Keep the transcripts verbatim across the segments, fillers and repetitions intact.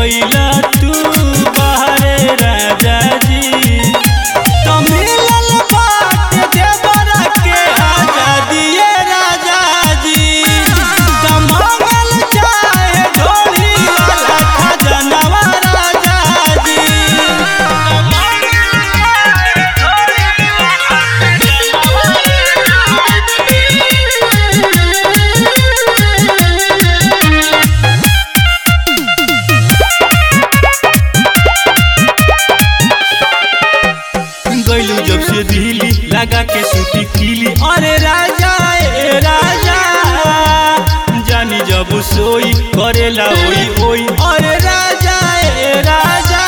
गईला तू बाहरे राजा जी। तो मिलल बात देवरा के आजादी ये राजा जी। तो मांगल चाहे ढोली वाला खजनवा राजा जी। गईलू जब से दिल्ली लगा के सूती किली। अरे राजा ए राजा जानी जब सोई करेला ओई ओई। अरे राजा ए राजा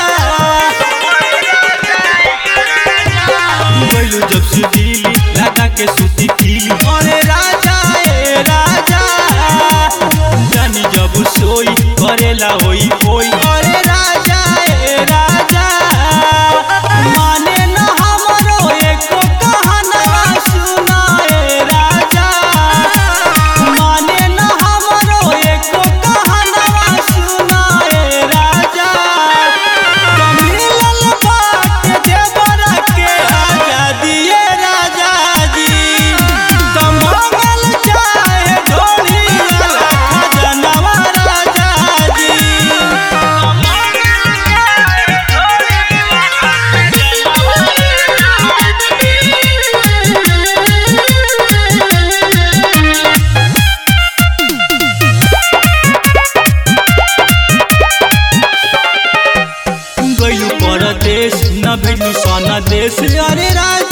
गईलू जब से दिल्ली लगा के सूती किली। अरे राजा ए राजा जानी जब सोई करेला ओई ओई। अरे राजा ए राजा माने न हमरो एको कहनवा सुनाए राजा। माने न हमरो एको कहनवा सुनाए राजा। तो मिलल बात देवरा के आजादी ये राजा जी। तो मांगल चाहे ढोली वाला खजनवा राजा जी। गईलू परदेश न भेजलू सना देश। अरे राजा